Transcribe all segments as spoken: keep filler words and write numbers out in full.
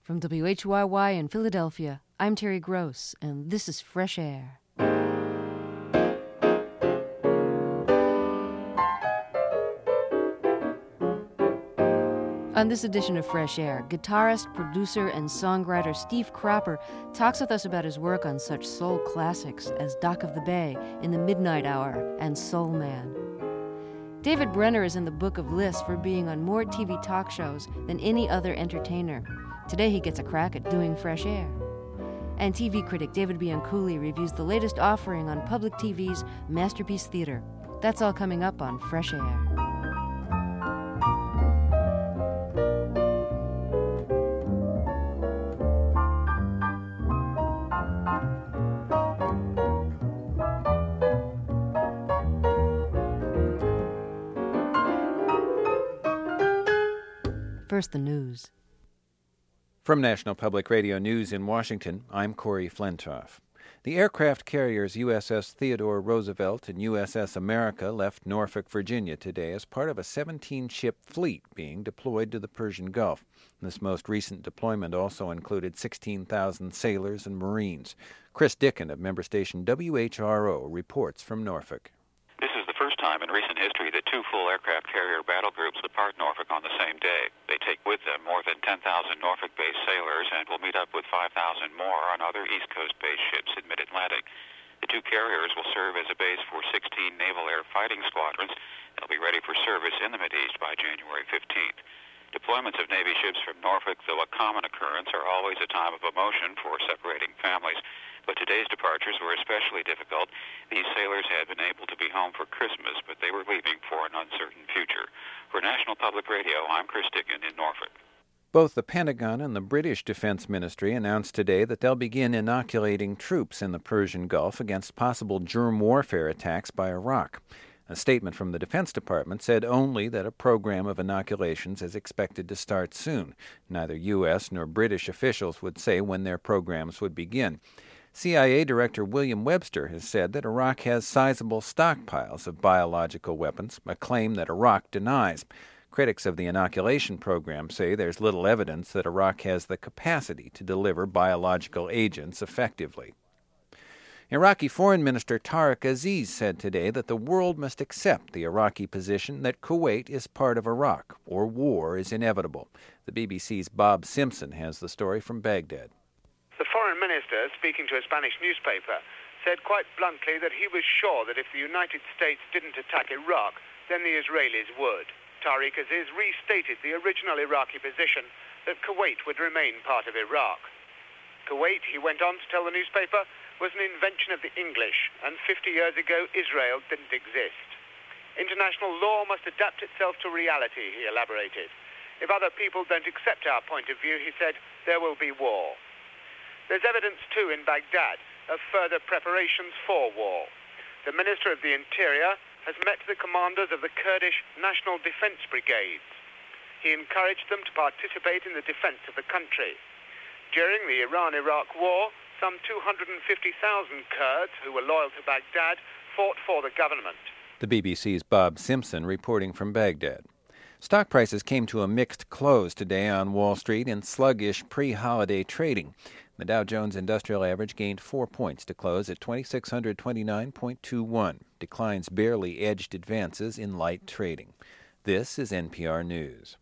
From W H Y Y in Philadelphia, I'm Terry Gross, and this is Fresh Air. On this edition of Fresh Air, guitarist, producer, and songwriter Steve Cropper talks with us about his work on such soul classics as Dock of the Bay, In the Midnight Hour, and Soul Man. David Brenner is in the book of lists for being on more T V talk shows than any other entertainer. Today he gets a crack at doing Fresh Air. And T V critic David Bianculli reviews the latest offering on public T V's Masterpiece Theater. That's all coming up on Fresh Air. First, the news. From National Public Radio News in Washington, I'm Corey Flintoff. The aircraft carriers U S S Theodore Roosevelt and U S S America left Norfolk, Virginia today as part of a seventeen-ship fleet being deployed to the Persian Gulf. This most recent deployment also included sixteen thousand sailors and Marines. Chris Dickin of member station W H R O reports from Norfolk. This is the first time in recent history that two full aircraft carrier battle groups depart Norfolk on the same day. They take with them more than ten thousand Norfolk-based sailors and will meet up with five thousand more on other East Coast-based ships in mid-Atlantic. The two carriers will serve as a base for sixteen Naval Air Fighting Squadrons. They'll be ready for service in the Mideast by January fifteenth. Deployments of Navy ships from Norfolk, though a common occurrence, are always a time of emotion for separating families. But today's departures were especially difficult. These sailors had been able to be home for Christmas, but they were leaving for an uncertain future. For National Public Radio, I'm Chris Dickin in Norfolk. Both the Pentagon and the British Defense Ministry announced today that they'll begin inoculating troops in the Persian Gulf against possible germ warfare attacks by Iraq. A statement from the Defense Department said only that a program of inoculations is expected to start soon. Neither U S nor British officials would say when their programs would begin. C I A Director William Webster has said that Iraq has sizable stockpiles of biological weapons, a claim that Iraq denies. Critics of the inoculation program say there's little evidence that Iraq has the capacity to deliver biological agents effectively. Iraqi Foreign Minister Tariq Aziz said today that the world must accept the Iraqi position that Kuwait is part of Iraq, or war is inevitable. The B B C's Bob Simpson has the story from Baghdad. The foreign minister, speaking to a Spanish newspaper, said quite bluntly that he was sure that if the United States didn't attack Iraq, then the Israelis would. Tariq Aziz restated the original Iraqi position that Kuwait would remain part of Iraq. Kuwait, he went on to tell the newspaper, was an invention of the English, and fifty years ago Israel didn't exist. International law must adapt itself to reality, he elaborated. If other people don't accept our point of view, he said, there will be war. There's evidence, too, in Baghdad of further preparations for war. The Minister of the Interior has met the commanders of the Kurdish National Defense Brigades. He encouraged them to participate in the defense of the country. During the Iran-Iraq war, some two hundred fifty thousand Kurds who were loyal to Baghdad fought for the government. The B B C's Bob Simpson reporting from Baghdad. Stock prices came to a mixed close today on Wall Street in sluggish pre-holiday trading. The Dow Jones Industrial Average gained four points to close at two thousand six hundred twenty-nine point two one. Declines barely edged advances in light trading. This is N P R News.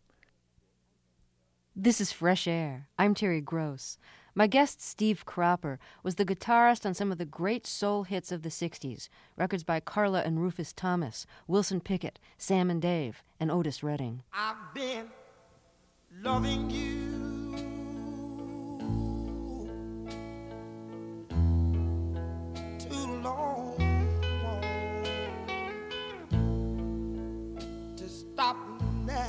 This is Fresh Air. I'm Terry Gross. My guest, Steve Cropper, was the guitarist on some of the great soul hits of the sixties, records by Carla and Rufus Thomas, Wilson Pickett, Sam and Dave, and Otis Redding. I've been loving you too long to stop now.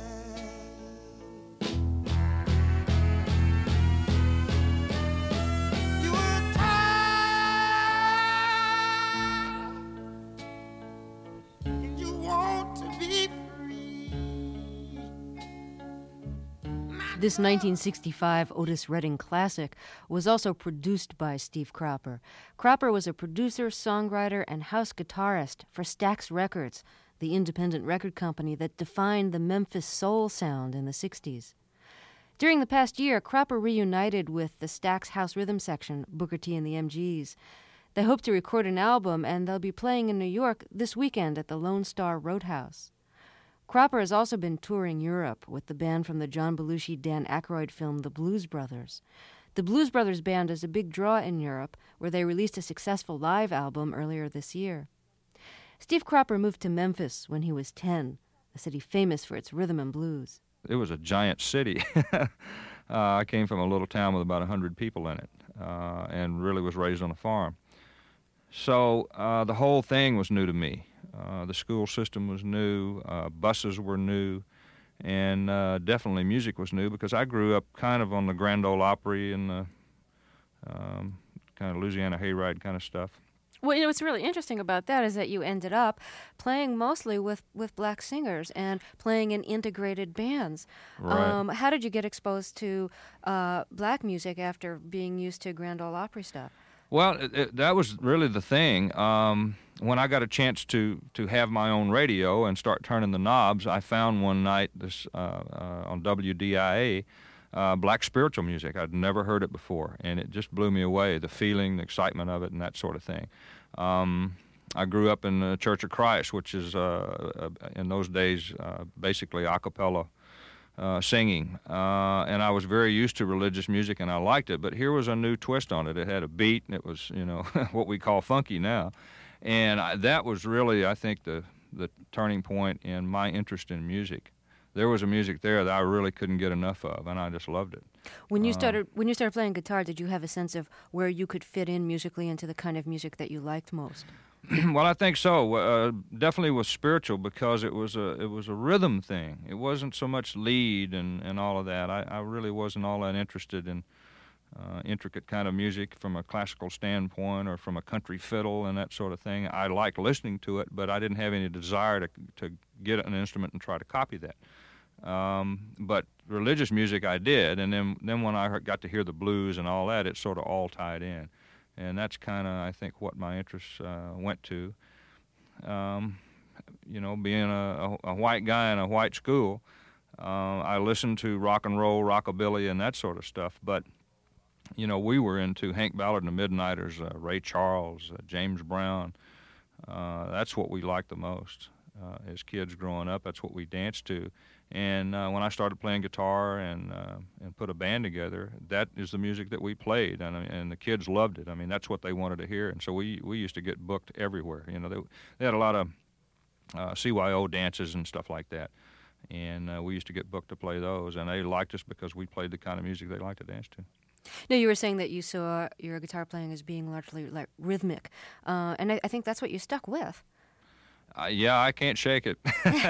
This nineteen sixty-five Otis Redding classic was also produced by Steve Cropper. Cropper was a producer, songwriter, and house guitarist for Stax Records, the independent record company that defined the Memphis soul sound in the sixties. During the past year, Cropper reunited with the Stax House Rhythm Section, Booker T and the M Gs. They hope to record an album, and they'll be playing in New York this weekend at the Lone Star Roadhouse. Cropper has also been touring Europe with the band from the John Belushi, Dan Aykroyd film The Blues Brothers. The Blues Brothers band is a big draw in Europe, where they released a successful live album earlier this year. Steve Cropper moved to Memphis when he was ten, a city famous for its rhythm and blues. It was a giant city. uh, I came from a little town with about one hundred people in it, uh, and really was raised on a farm. So uh, the whole thing was new to me. Uh, the school system was new, uh, buses were new, and uh, definitely music was new because I grew up kind of on the Grand Ole Opry and the um, kind of Louisiana hayride kind of stuff. Well, you know, what's really interesting about that is that you ended up playing mostly with, with black singers and playing in integrated bands. Right. Um, how did you get exposed to uh, black music after being used to Grand Ole Opry stuff? Well, it, it, that was really the thing. Um, when I got a chance to, to have my own radio and start turning the knobs, I found one night this uh, uh, on W D I A uh, black spiritual music. I'd never heard it before, and it just blew me away, the feeling, the excitement of it, and that sort of thing. Um, I grew up in the Church of Christ, which is, uh, uh, in those days, uh, basically a cappella Uh, singing, uh, and I was very used to religious music, and I liked it. But here was a new twist on it. It had a beat, and it was, you know, what we call funky now, and I, that was really, I think, the the turning point in my interest in music. There was a music there that I really couldn't get enough of, and I just loved it. When you Uh, started when you started playing guitar, did you have a sense of where you could fit in musically into the kind of music that you liked most? Well, I think so. Uh, definitely was spiritual because it was a it was a rhythm thing. It wasn't so much lead and, and all of that. I, I really wasn't all that interested in uh, intricate kind of music from a classical standpoint or from a country fiddle and that sort of thing. I liked listening to it, but I didn't have any desire to to get an instrument and try to copy that. Um, but religious music I did, and then then when I heard, got to hear the blues and all that, it sort of all tied in. And that's kind of, I think, what my interests uh, went to. Um, you know, being a, a, a white guy in a white school, uh, I listened to rock and roll, rockabilly, and that sort of stuff. But, you know, we were into Hank Ballard and the Midnighters, uh, Ray Charles, uh, James Brown. Uh, that's what we liked the most uh, as kids growing up. That's what we danced to. And uh, when I started playing guitar and uh, and put a band together, that is the music that we played, and and the kids loved it. I mean, that's what they wanted to hear, and so we we used to get booked everywhere. You know, they they had a lot of uh, C Y O dances and stuff like that, and uh, we used to get booked to play those, and they liked us because we played the kind of music they liked to dance to. No, you were saying that you saw your guitar playing as being largely like rhythmic, uh, and I, I think that's what you stuck with. Uh, yeah, I can't shake it.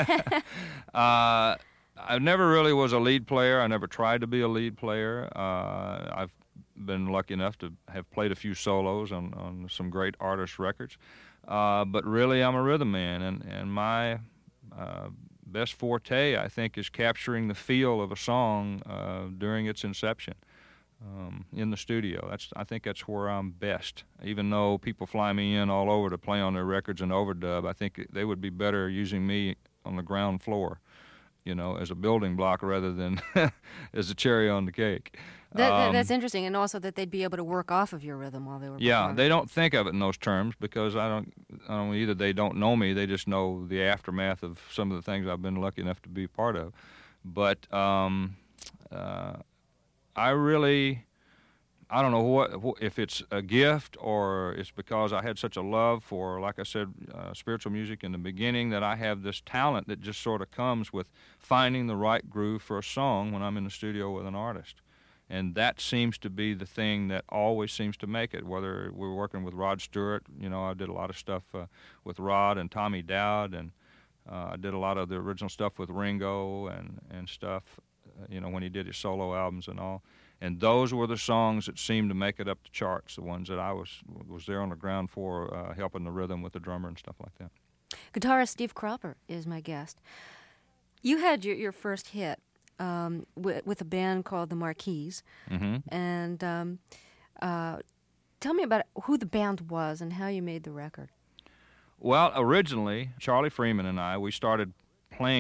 uh, I never really was a lead player. I never tried to be a lead player. Uh, I've been lucky enough to have played a few solos on, on some great artist records. Uh, but really, I'm a rhythm man, and, and my uh, best forte, I think, is capturing the feel of a song uh, during its inception. Um, in the studio. That's I think that's where I'm best. Even though people fly me in all over to play on their records and overdub, I think they would be better using me on the ground floor, you know, as a building block rather than as a cherry on the cake. That, um, that's interesting, and also that they'd be able to work off of your rhythm while they were Yeah, performing. they don't think of it in those terms because I don't, I don't either they don't know me, they just know the aftermath of some of the things I've been lucky enough to be a part of. But um, uh, I really, I don't know what if it's a gift or it's because I had such a love for, like I said, uh, spiritual music in the beginning, that I have this talent that just sort of comes with finding the right groove for a song when I'm in the studio with an artist. And that seems to be the thing that always seems to make it, whether we're working with Rod Stewart. You know, I did a lot of stuff uh, with Rod and Tommy Dowd, and uh, I did a lot of the original stuff with Ringo and, and stuff, uh, you know, when he did his solo albums and all. And those were the songs that seemed to make it up the charts, the ones that I was was there on the ground for, uh, helping the rhythm with the drummer and stuff like that. Guitarist Steve Cropper is my guest. You had your, your first hit um, w- with a band called the Marquis. Mm-hmm. And um, uh, tell me about who the band was and how you made the record. Well, originally, Charlie Freeman and I, we started playing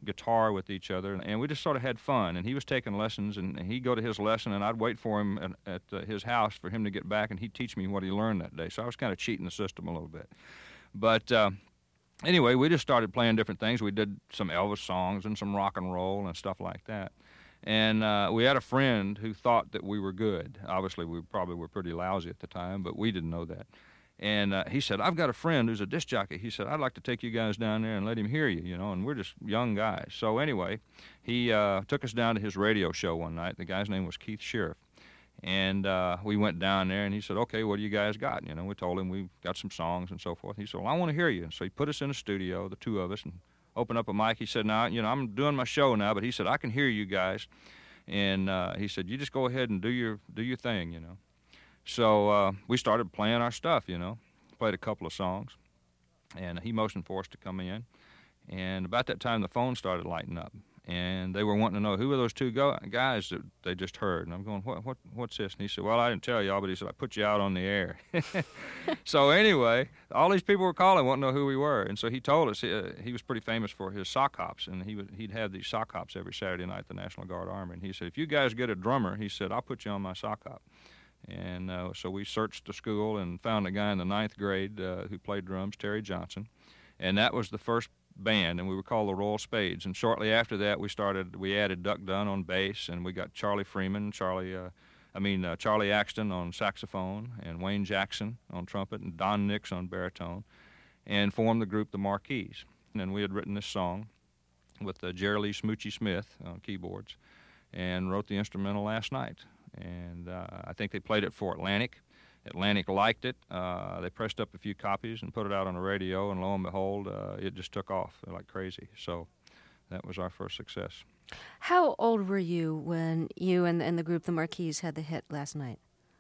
guitar with each other, and we just sort of had fun. And he was taking lessons, and he'd go to his lesson, and I'd wait for him at, at uh, his house for him to get back, and he'd teach me what he learned that day. So I was kind of cheating the system a little bit. But uh, anyway, we just started playing different things. We did some Elvis songs and some rock and roll and stuff like that. And uh, we had a friend who thought that we were good. Obviously, we probably were pretty lousy at the time, but we didn't know that. And uh, he said, I've got a friend who's a disc jockey. He said, I'd like to take you guys down there and let him hear you, you know, and we're just young guys. So anyway, he uh, took us down to his radio show one night. The guy's name was Keith Sheriff. And uh, we went down there, and he said, okay, what do you guys got? You know, we told him we've got some songs and so forth. He said, well, I want to hear you. So he put us in a studio, the two of us, and opened up a mic. He said, now, you know, I'm doing my show now, but he said, I can hear you guys. And uh, he said, you just go ahead and do your do your thing, you know. So uh, we started playing our stuff, you know, played a couple of songs, and he motioned for us to come in. And about that time, the phone started lighting up, and they were wanting to know, who are those two go- guys that they just heard? And I'm going, what, what, what's this? And he said, well, I didn't tell y'all, but he said, I put you out on the air. So anyway, all these people were calling, wanting to know who we were. And so he told us, uh, he was pretty famous for his sock hops, and he would, he'd have these sock hops every Saturday night at the National Guard Armory. And he said, if you guys get a drummer, he said, I'll put you on my sock hop. And uh, so we searched the school and found a guy in the ninth grade uh, who played drums, Terry Johnson. And that was the first band, and we were called the Royal Spades. And shortly after that, we started, we added Duck Dunn on bass, and we got Charlie Freeman, Charlie, uh, I mean, uh, Charlie Axton on saxophone, and Wayne Jackson on trumpet, and Don Nix on baritone, and formed the group the Marquis. And we had written this song with uh, Jerry Lee Smoochie Smith on keyboards, and wrote the instrumental last night. And uh, I think they played it for Atlantic. Atlantic liked it. Uh, they pressed up a few copies and put it out on the radio, and lo and behold, uh, it just took off like crazy. So that was our first success. How old were you when you and, and the group The Marquis had the hit last night?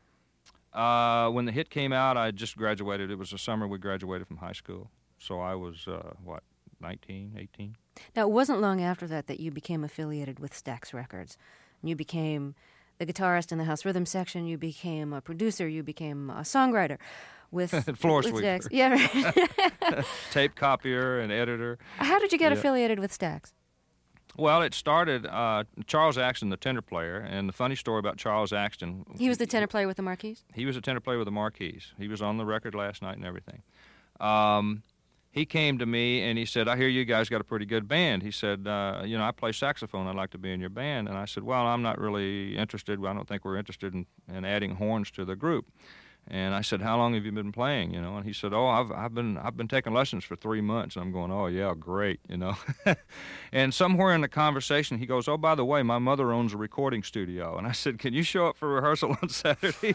Uh, when the hit came out, I just graduated. It was the summer we graduated from high school. So I was, uh, what, nineteen, eighteen? Now, it wasn't long after that that you became affiliated with Stax Records. You became the guitarist in the House Rhythm section. You became a producer. You became a songwriter with floor with sweeper. Stax. Yeah, right. Tape copier and editor. How did you get Yeah. affiliated with Stax? Well, it started, uh, Charles Axton, the tenor player, and the funny story about Charles Axton. He was the tenor player with the Marquis? He was a tenor player with the Marquis. He was on the record last night and everything. Um, he came to me and he said, I hear you guys got a pretty good band. He said, uh, you know, I play saxophone. I'd like to be in your band. And I said, well, I'm not really interested. I don't think we're interested in, in adding horns to the group. And I said, how long have you been playing, you know? And he said, oh, I've I've been I've been taking lessons for three months. And I'm going, oh, yeah, great, you know? And somewhere in the conversation, he goes, oh, by the way, my mother owns a recording studio. And I said, can you show up for rehearsal on Saturday?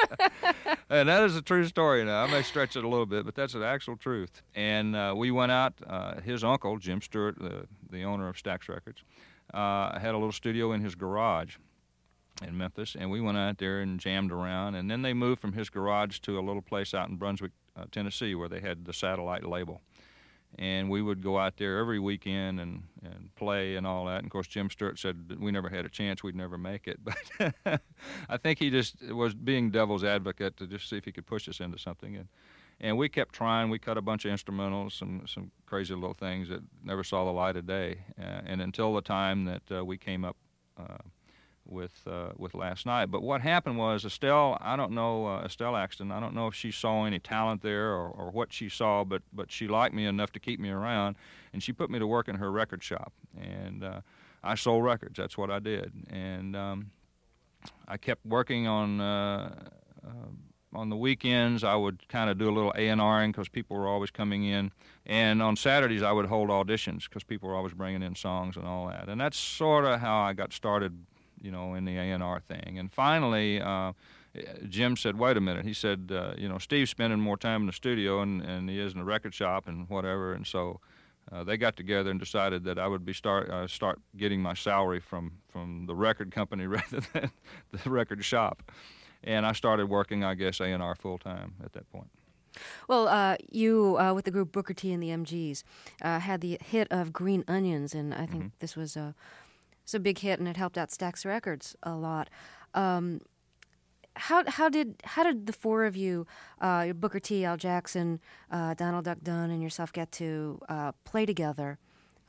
And that is a true story now. I may stretch it a little bit, but that's the actual truth. And uh, we went out. Uh, his uncle, Jim Stewart, the, the owner of Stax Records, uh, had a little studio in his garage in Memphis, and we went out there and jammed around. And then they moved from his garage to a little place out in Brunswick, uh, Tennessee, where they had the Satellite label. And we would go out there every weekend and, and play and all that. And, of course, Jim Stewart said that we never had a chance, we'd never make it. But I think he just was being devil's advocate to just see if he could push us into something. And, and we kept trying. We cut a bunch of instrumentals, some some crazy little things that never saw the light of day. Uh, and until the time that uh, we came up uh, with uh, with last night. But what happened was Estelle, I don't know, uh, Estelle Axton, I don't know if she saw any talent there or, or what she saw, but, but she liked me enough to keep me around, and she put me to work in her record shop. And uh, I sold records. That's what I did. And um, I kept working on uh, uh, on the weekends. I would kind of do a little A and R-ing because people were always coming in. And on Saturdays, I would hold auditions because people were always bringing in songs and all that. And that's sort of how I got started, you know, in the A and R thing. And finally, uh, Jim said, wait a minute. He said, uh, you know, Steve's spending more time in the studio and, and he is in the record shop and whatever. And so uh, they got together and decided that I would be start uh, start getting my salary from, from the record company rather than the record shop. And I started working, I guess, A and R full-time at that point. Well, uh, you, uh, with the group Booker T and the M Gs, uh, had the hit of Green Onions, and I think mm-hmm. this was a... It's a big hit, and it helped out Stax Records a lot. Um, how how did how did the four of you, uh, Booker T, Al Jackson, uh, Donald Duck Dunn, and yourself, get to uh, play together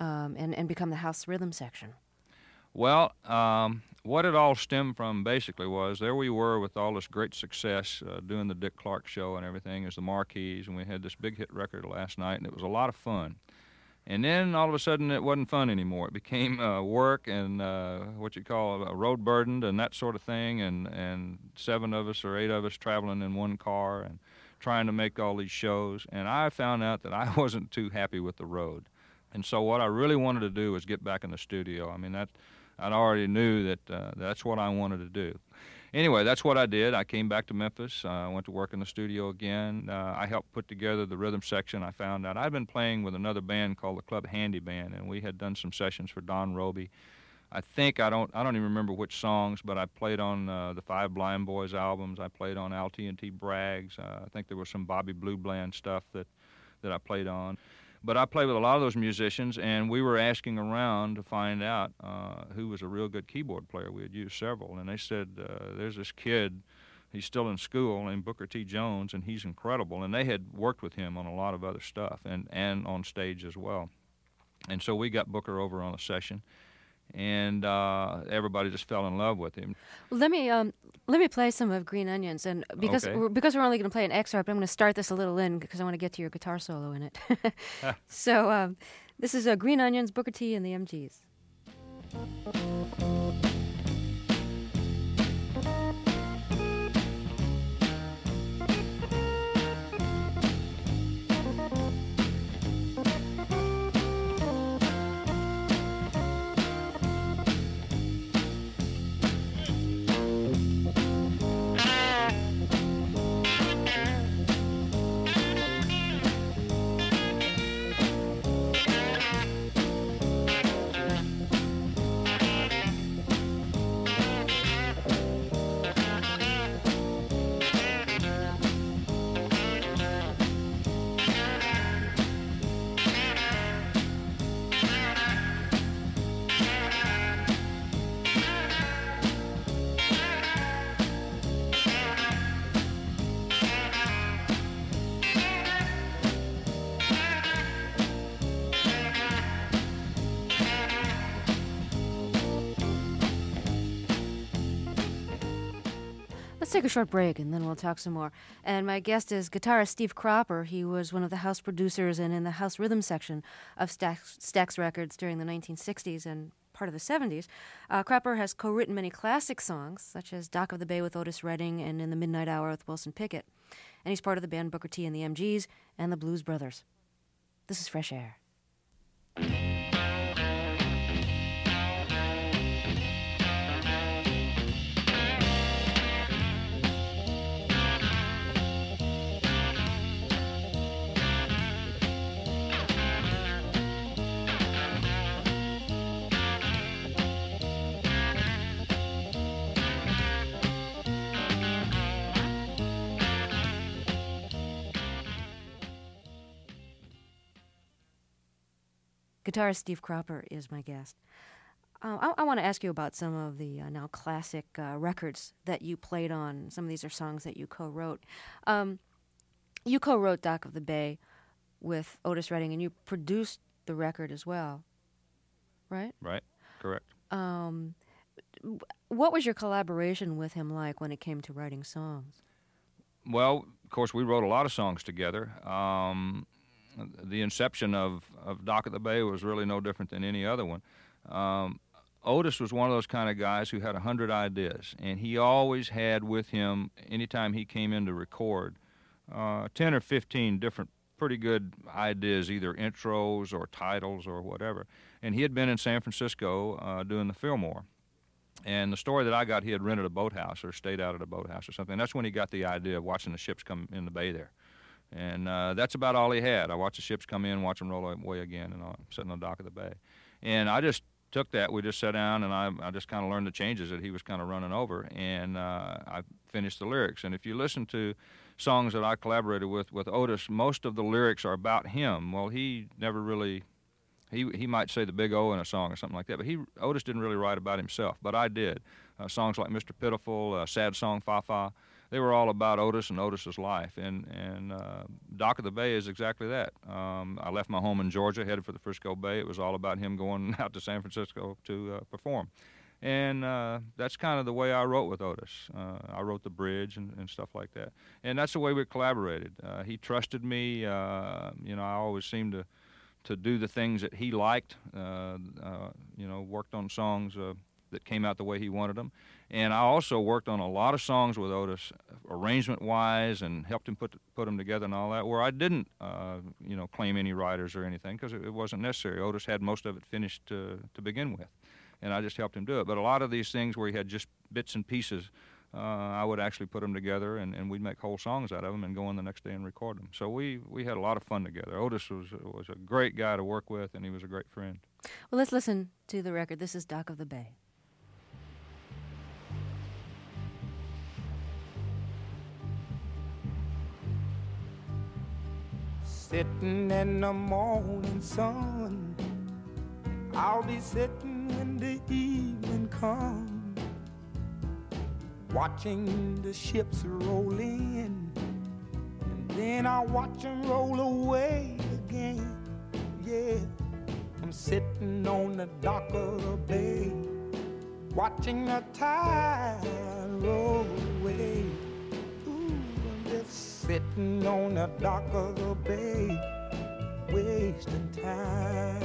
um, and, and become the house rhythm section? Well, um, what it all stemmed from basically was there we were with all this great success uh, doing the Dick Clark show and everything as the Marquees, and we had this big hit record last night, and it was a lot of fun. And then all of a sudden it wasn't fun anymore. It became uh, work and uh, what you call a road burdened and that sort of thing, and, and seven of us or eight of us traveling in one car and trying to make all these shows. And I found out that I wasn't too happy with the road. And so what I really wanted to do was get back in the studio. I mean, that I already knew that uh, that's what I wanted to do. Anyway, that's what I did. I came back to Memphis. I uh, went to work in the studio again. Uh, I helped put together the rhythm section. I found out I'd been playing with another band called the Club Handy Band, and we had done some sessions for Don Roby. I think I don't I don't even remember which songs, but I played on uh, the Five Blind Boys albums. I played on Al T and T Bragg's. Uh, I think there was some Bobby Blue Bland stuff that that I played on. But I played with a lot of those musicians, and we were asking around to find out uh, who was a real good keyboard player. We had used several, and they said, uh, there's this kid, he's still in school, named Booker T. Jones, and he's incredible. And they had worked with him on a lot of other stuff and, and on stage as well. And so we got Booker over on a session, and uh, everybody just fell in love with him. Let me um, let me play some of Green Onions, and because Okay. we're, because we're only going to play an excerpt, I'm going to start this a little in because I want to get to your guitar solo in it. So um, this is uh, Green Onions, Booker T. and the M Gs. Let's take a short break, and then we'll talk some more. And my guest is guitarist Steve Cropper. He was one of the house producers and in the house rhythm section of Stax, Stax Records during the nineteen sixties and part of the seventies. Uh, Cropper has co-written many classic songs, such as Dock of the Bay with Otis Redding and In the Midnight Hour with Wilson Pickett. And he's part of the band Booker T and the M Gs and the Blues Brothers. This is Fresh Air. Guitarist Steve Cropper is my guest. Uh, I, I want to ask you about some of the uh, now classic uh, records that you played on. Some of these are songs that you co-wrote. Um, you co-wrote Dock of the Bay with Otis Redding, and you produced the record as well, right? Right, correct. Um, what was your collaboration with him like when it came to writing songs? Well, of course, we wrote a lot of songs together. Um, the inception of, of Dock of the Bay was really no different than any other one. Um, Otis was one of those kind of guys who had a hundred ideas, and he always had with him, anytime he came in to record, uh, ten or fifteen different pretty good ideas, either intros or titles or whatever. And he had been in San Francisco uh, doing the Fillmore. And the story that I got, he had rented a boathouse or stayed out at a boathouse or something. That's when he got the idea of watching the ships come in the bay there. And uh, that's about all he had. I watched the ships come in, watch them roll away again, and I'm sitting on the dock of the bay. And I just took that. We just sat down, and I, I just kind of learned the changes that he was kind of running over, and uh, I finished the lyrics. And if you listen to songs that I collaborated with with Otis, most of the lyrics are about him. Well, he never really... He he might say the big O in a song or something like that, but he Otis didn't really write about himself, but I did. Uh, songs like Mister Pitiful, uh, Sad Song Fa Fa, they were all about Otis and Otis's life. And and uh, Dock of the Bay is exactly that. Um, I left my home in Georgia, headed for the Frisco Bay. It was all about him going out to San Francisco to uh, perform. And uh, that's kind of the way I wrote with Otis. Uh, I wrote the bridge and, and stuff like that. And that's the way we collaborated. Uh, he trusted me. Uh, you know, I always seemed to, to do the things that he liked. Uh, uh, you know, worked on songs uh, that came out the way he wanted them. And I also worked on a lot of songs with Otis, arrangement-wise, and helped him put put them together and all that, where I didn't, uh, you know, claim any writers or anything, because it, it wasn't necessary. Otis had most of it finished to, to begin with, and I just helped him do it. But a lot of these things where he had just bits and pieces, uh, I would actually put them together, and, and we'd make whole songs out of them and go in the next day and record them. So we, we had a lot of fun together. Otis was was a great guy to work with, and he was a great friend. Well, let's listen to the record. This is Dock of the Bay. Sitting in the morning sun, I'll be sitting when the evening comes, watching the ships roll in, and then I'll watch them roll away again. Yeah, I'm sitting on the dock of the bay, watching the tide roll away. Ooh, I'm just sitting on the dock of the bay, wasting time.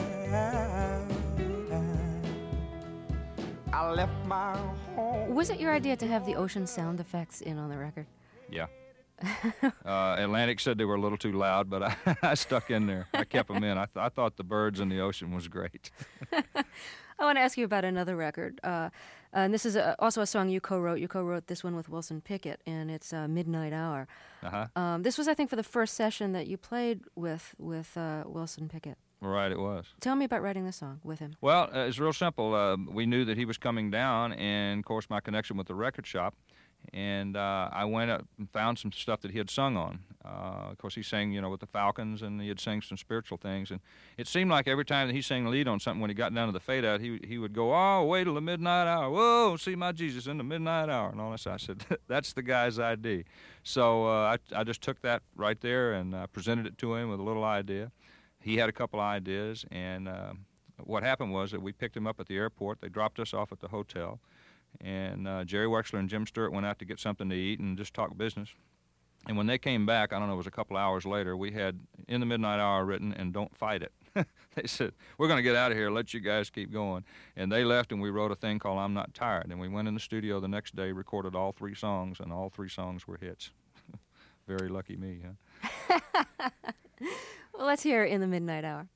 I left my home. Was it your idea to have the ocean sound effects in on the record? Yeah. uh, Atlantic said they were a little too loud, but I, I stuck in there. I kept them in. I, th- I thought the birds in the ocean was great. I want to ask you about another record. Uh, and this is a, also a song you co-wrote. You co-wrote this one with Wilson Pickett, and it's uh, Midnight Hour. Uh-huh. Um, this was, I think, for the first session that you played with, with uh, Wilson Pickett. Right, it was. Tell me about writing this song with him. Well, uh, it's real simple. Uh, we knew that he was coming down, and, of course, my connection with the record shop. And uh, I went up and found some stuff that he had sung on. Uh, of course, he sang, you know, with the Falcons, and he had sang some spiritual things. And it seemed like every time that he sang the lead on something, when he got down to the fade out, he he would go, "Oh, wait till the midnight hour. Whoa, see my Jesus in the midnight hour," and all that. So I said, "That's the guy's idea." So uh, I I just took that right there and uh, presented it to him with a little idea. He had a couple of ideas, and uh, what happened was that we picked him up at the airport. They dropped us off at the hotel. And uh, Jerry Wexler and Jim Stewart went out to get something to eat and just talk business. And when they came back, I don't know, it was a couple hours later, we had In the Midnight Hour written and Don't Fight It. They said, "We're going to get out of here, let you guys keep going." And they left, and we wrote a thing called I'm Not Tired. And we went in the studio the next day, recorded all three songs, and all three songs were hits. Very lucky me, huh? Well, let's hear In the Midnight Hour.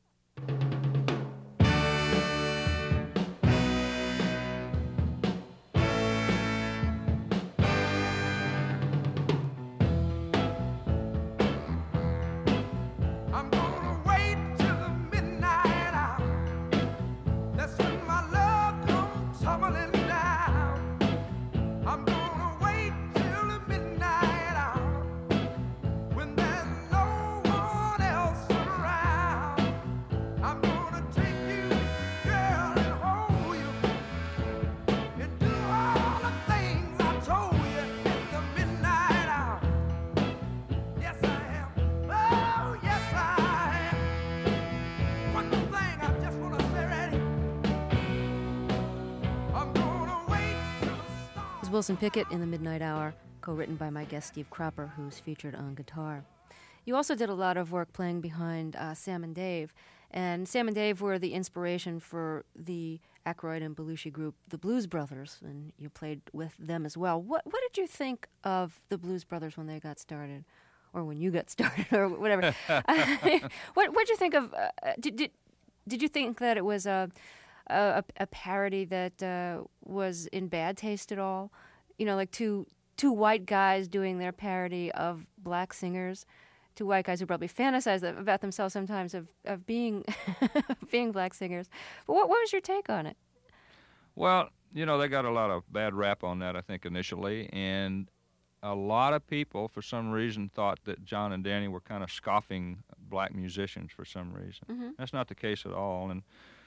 Wilson Pickett, In the Midnight Hour, co-written by my guest Steve Cropper, who's featured on guitar. You also did a lot of work playing behind uh, Sam and Dave, and Sam and Dave were the inspiration for the Aykroyd and Belushi group, the Blues Brothers, and you played with them as well. What what did you think of the Blues Brothers when they got started, or when you got started, or whatever? what what did you think of? Uh, did did did you think that it was a a, a parody that uh, was in bad taste at all? You know, like two two white guys doing their parody of black singers, two white guys who probably fantasize about themselves sometimes of, of being being black singers. But what, what was your take on it? Well, you know, they got a lot of bad rap on that, I think, initially, and a lot of people, for some reason, thought that John and Danny were kind of scoffing black musicians for some reason. Mm-hmm. That's not the case at all, and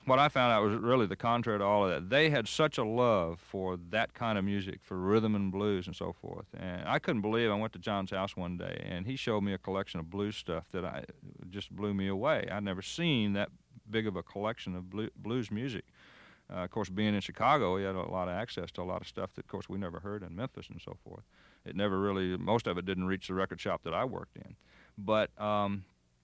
what I found out was really the contrary to all of that. They had such a love for that kind of music, for rhythm and blues and so forth. And I couldn't believe I went to John's house one day, and he showed me a collection of blues stuff that I just blew me away. I'd never seen that big of a collection of blue, blues music. Uh, of course, being in Chicago, he had a lot of access to a lot of stuff that, of course, we never heard in Memphis and so forth. It never really, most of it didn't reach the record shop that I worked in. But um,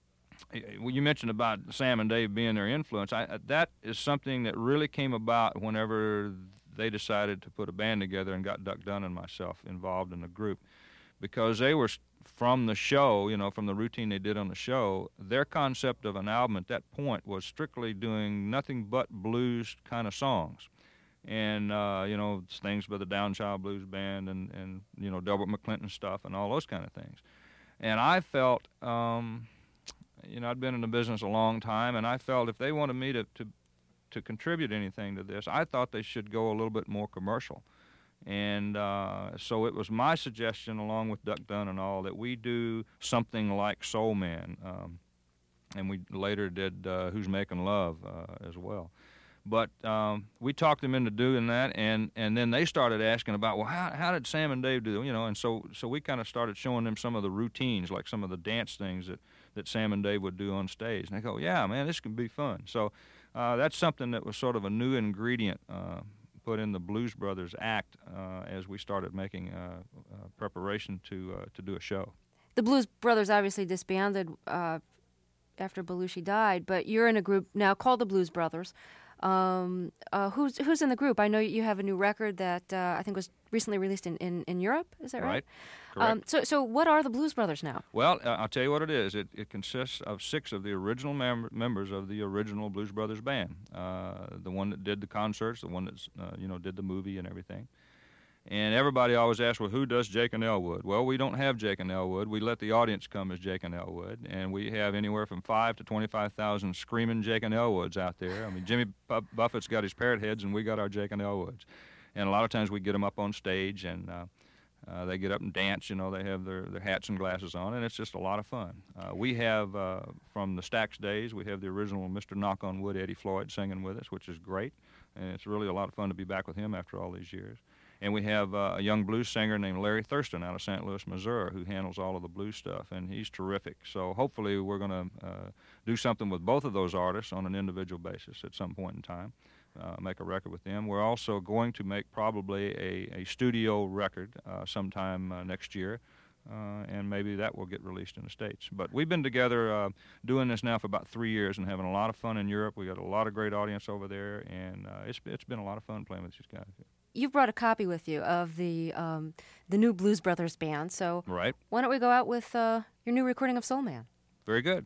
you mentioned about Sam and Dave being their influence. I, that is something that really came about whenever they decided to put a band together and got Duck Dunn and myself involved in the group, because they were from the show, you know, from the routine they did on the show. Their concept of an album at that point was strictly doing nothing but blues kind of songs. And, uh, you know, things by the Downchild Blues Band and, and, you know, Delbert McClinton stuff and all those kind of things. And I felt... Um, You know, I'd been in the business a long time, and I felt if they wanted me to, to to contribute anything to this, I thought they should go a little bit more commercial. And uh, so it was my suggestion, along with Duck Dunn and all, that we do something like Soul Man. Um, and we later did uh, Who's Making Love uh, as well. But um, we talked them into doing that, and, and then they started asking about, well, how how did Sam and Dave do, you know? And so so we kind of started showing them some of the routines, like some of the dance things that, that Sam and Dave would do on stage. And they go, yeah, man, this can be fun. So uh, that's something that was sort of a new ingredient uh, put in the Blues Brothers act uh, as we started making uh, uh, preparation to uh, to do a show. The Blues Brothers obviously disbanded uh, after Belushi died, but you're in a group now called the Blues Brothers. Um, uh, who's who's in the group? I know you have a new record that uh, I think was recently released in, in, in Europe. Is that right? Right. Correct. Um, so so what are the Blues Brothers now? Well, uh, I'll tell you what it is. It, it consists of six of the original mem- members of the original Blues Brothers band. Uh, the one that did the concerts, the one that uh, you know did the movie and everything. And everybody always asks, well, who does Jake and Elwood? Well, we don't have Jake and Elwood. We let the audience come as Jake and Elwood, and we have anywhere from five to twenty-five thousand screaming Jake and Elwoods out there. I mean, Jimmy Buffett's got his parrot heads, and we got our Jake and Elwoods. And a lot of times we get them up on stage, and uh, uh, they get up and dance. You know, they have their, their hats and glasses on, and it's just a lot of fun. Uh, we have, uh, from the Stax days, we have the original Mister Knock on Wood, Eddie Floyd, singing with us, which is great. And it's really a lot of fun to be back with him after all these years. And we have uh, a young blues singer named Larry Thurston out of Saint Louis, Missouri, who handles all of the blues stuff, and he's terrific. So hopefully we're going to uh, do something with both of those artists on an individual basis at some point in time, uh, make a record with them. We're also going to make probably a, a studio record uh, sometime uh, next year, uh, and maybe that will get released in the States. But we've been together uh, doing this now for about three years and having a lot of fun in Europe. We got a lot of great audience over there, and uh, it's it's been a lot of fun playing with these guys. You've brought a copy with you of the um, the new Blues Brothers band, so right. Why don't we go out with uh, your new recording of Soul Man? Very good.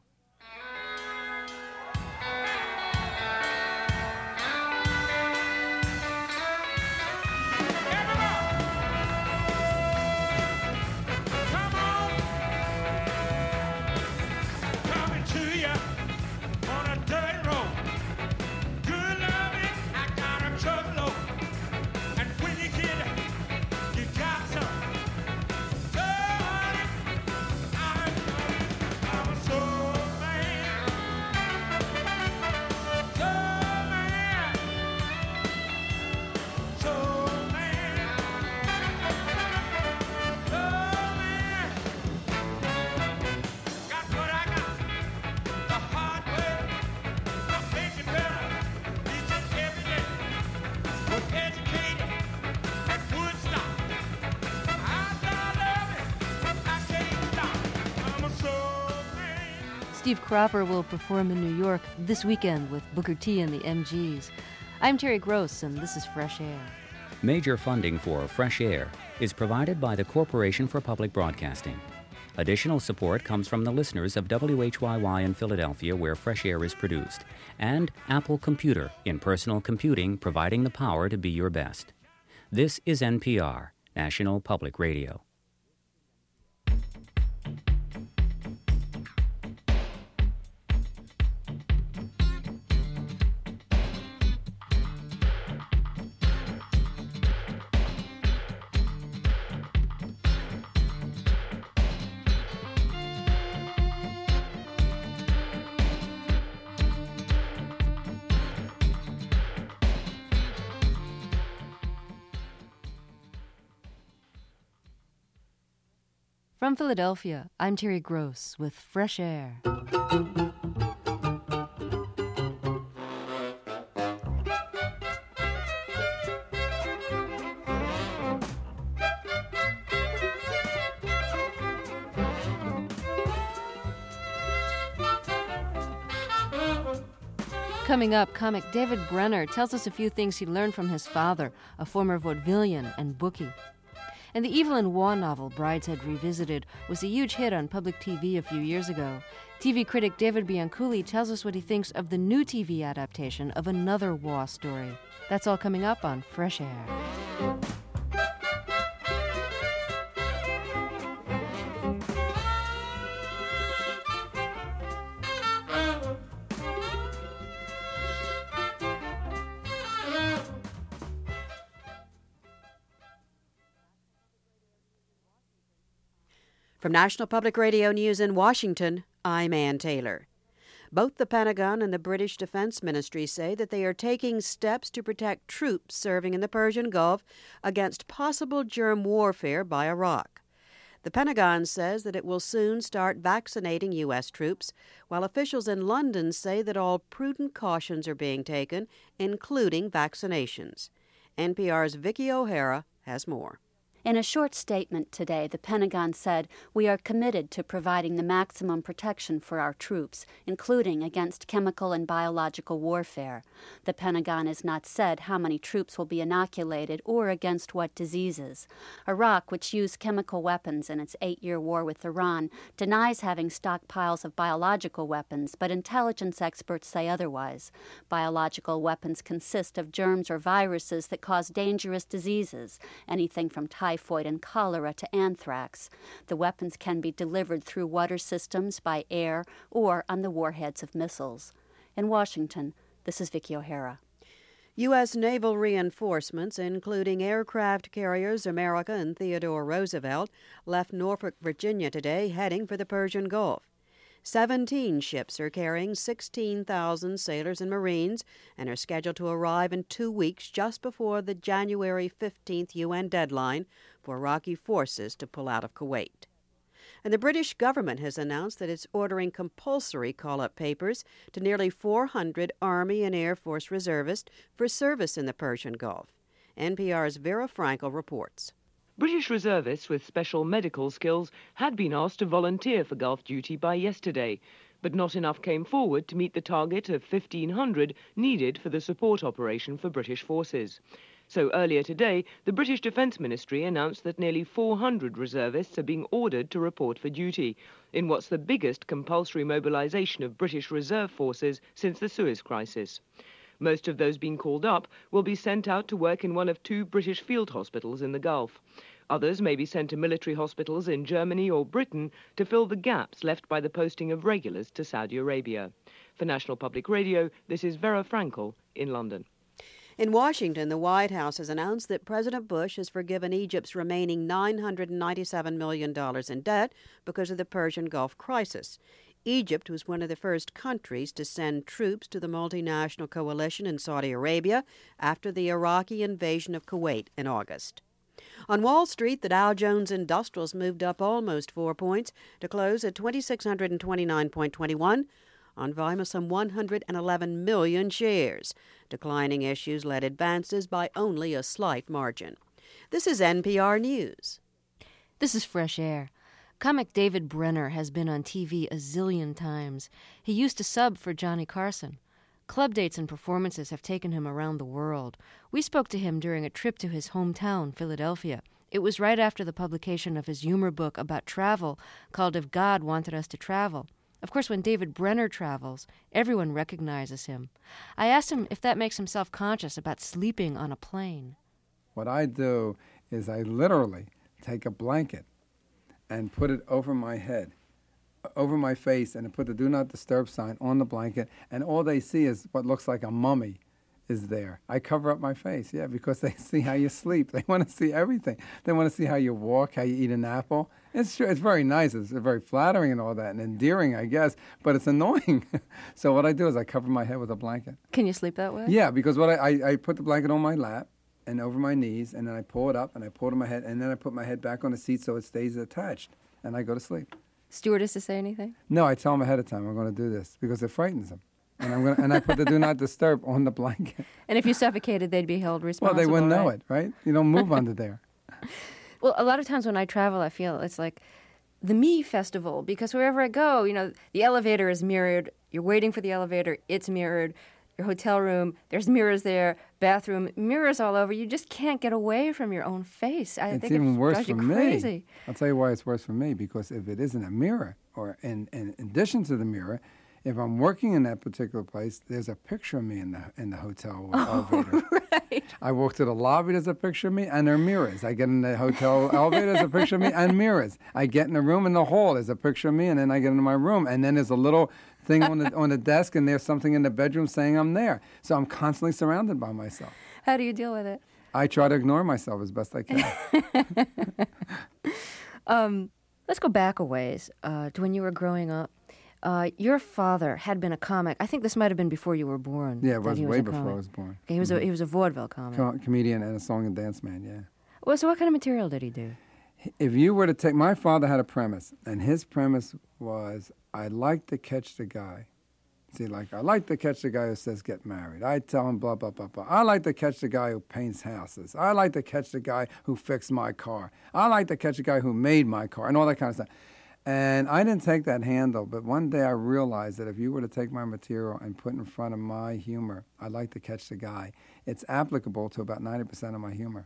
Steve Cropper will perform in New York this weekend with Booker T and the M Gs. I'm Terry Gross, and this is Fresh Air. Major funding for Fresh Air is provided by the Corporation for Public Broadcasting. Additional support comes from the listeners of W H Y Y in Philadelphia, where Fresh Air is produced, and Apple Computer in personal computing, providing the power to be your best. This is N P R, National Public Radio. From Philadelphia, I'm Terry Gross with Fresh Air. Coming up, comic David Brenner tells us a few things he learned from his father, a former vaudevillian and bookie. And the Evelyn Waugh novel, Brideshead Revisited, was a huge hit on public T V a few years ago. T V critic David Bianculli tells us what he thinks of the new T V adaptation of another Waugh story. That's all coming up on Fresh Air. From National Public Radio News in Washington, I'm Ann Taylor. Both the Pentagon and the British Defense Ministry say that they are taking steps to protect troops serving in the Persian Gulf against possible germ warfare by Iraq. The Pentagon says that it will soon start vaccinating U S troops, while officials in London say that all prudent cautions are being taken, including vaccinations. N P R's Vicki O'Hara has more. In a short statement today, the Pentagon said, "We are committed to providing the maximum protection for our troops, including against chemical and biological warfare." The Pentagon has not said how many troops will be inoculated or against what diseases. Iraq, which used chemical weapons in its eight-year war with Iran, denies having stockpiles of biological weapons, but intelligence experts say otherwise. Biological weapons consist of germs or viruses that cause dangerous diseases, anything from typhoid typhoid and cholera to anthrax. The weapons can be delivered through water systems, by air, or on the warheads of missiles. In Washington, this is Vicki O'Hara. U S naval reinforcements, including aircraft carriers America and Theodore Roosevelt, left Norfolk, Virginia today, heading for the Persian Gulf. Seventeen ships are carrying sixteen thousand sailors and Marines and are scheduled to arrive in two weeks just before the January fifteenth U N deadline for Iraqi forces to pull out of Kuwait. And the British government has announced that it's ordering compulsory call-up papers to nearly four hundred Army and Air Force reservists for service in the Persian Gulf. N P R's Vera Frankel reports. British reservists with special medical skills had been asked to volunteer for Gulf duty by yesterday, but not enough came forward to meet the target of fifteen hundred needed for the support operation for British forces. So earlier today, the British Defence Ministry announced that nearly four hundred reservists are being ordered to report for duty in what's the biggest compulsory mobilisation of British reserve forces since the Suez Crisis. Most of those being called up will be sent out to work in one of two British field hospitals in the Gulf. Others may be sent to military hospitals in Germany or Britain to fill the gaps left by the posting of regulars to Saudi Arabia. For National Public Radio, this is Vera Frankel in London. In Washington, the White House has announced that President Bush has forgiven Egypt's remaining nine hundred ninety-seven million dollars in debt because of the Persian Gulf crisis. Egypt was one of the first countries to send troops to the multinational coalition in Saudi Arabia after the Iraqi invasion of Kuwait in August. On Wall Street, the Dow Jones Industrials moved up almost four points to close at two thousand six hundred twenty-nine point two one on volume of some one hundred eleven million shares. Declining issues led advances by only a slight margin. This is N P R News. This is Fresh Air. Comic David Brenner has been on T V a zillion times. He used to sub for Johnny Carson. Club dates and performances have taken him around the world. We spoke to him during a trip to his hometown, Philadelphia. It was right after the publication of his humor book about travel called If God Wanted Us to Travel. Of course, when David Brenner travels, everyone recognizes him. I asked him if that makes him self-conscious about sleeping on a plane. What I do is I literally take a blanket and put it over my head, over my face, and I put the Do Not Disturb sign on the blanket, and all they see is what looks like a mummy is there. I cover up my face, yeah, because they see how you sleep. They want to see everything. They want to see how you walk, how you eat an apple. It's true. It's very nice. It's very flattering and all that, and endearing, I guess, but it's annoying. So what I do is I cover my head with a blanket. Can you sleep that way? Yeah, because what I, I, I put the blanket on my lap and over my knees, and then I pull it up, and I pull it on my head, and then I put my head back on the seat so it stays attached. and I go to sleep. Stewardesses say anything? No, I tell them ahead of time I'm going to do this because it frightens them. And I'm gonna, and I put the do not disturb on the blanket. And if you suffocated, they'd be held responsible. Well, they wouldn't right? know it, right? You don't move under there. Well, a lot of times when I travel, I feel it's like the me festival, because wherever I go, you know, the elevator is mirrored. You're waiting for the elevator, it's mirrored. Your hotel room, there's mirrors there. Bathroom, mirrors all over. You just can't get away from your own face. I It's think even it worse drives for you me. crazy. I'll tell you why it's worse for me, because if it isn't a mirror, or in, in addition to the mirror, if I'm working in that particular place, there's a picture of me in the in the hotel Oh, elevator. right. I walk to the lobby, there's a picture of me, and there are mirrors. I get in the hotel elevator, there's a picture of me, and mirrors. I get in the room in the hall, there's a picture of me, and then I get into my room, and then there's a little thing on the on the desk, and there's something in the bedroom saying I'm there. So I'm constantly surrounded by myself. How do you deal with it? I try to ignore myself as best I can. um, let's go back a ways uh, to when you were growing up. Uh, your father had been a comic. I think this might have been before you were born. Yeah, it that was he way a before comic. I was born. Okay, he was Mhm. a he was a vaudeville comic. Co- comedian and a song and dance man, yeah. Well, so what kind of material did he do? If you were to take, my father had a premise, and his premise was, I like to catch the guy. See, like, I like to catch the guy who says get married. I tell him blah, blah, blah, blah. I like to catch the guy who paints houses. I like to catch the guy who fixed my car. I like to catch the guy who made my car, and all that kind of stuff. And I didn't take that handle, but one day I realized that if you were to take my material and put in front of my humor, I like to catch the guy, it's applicable to about ninety percent of my humor.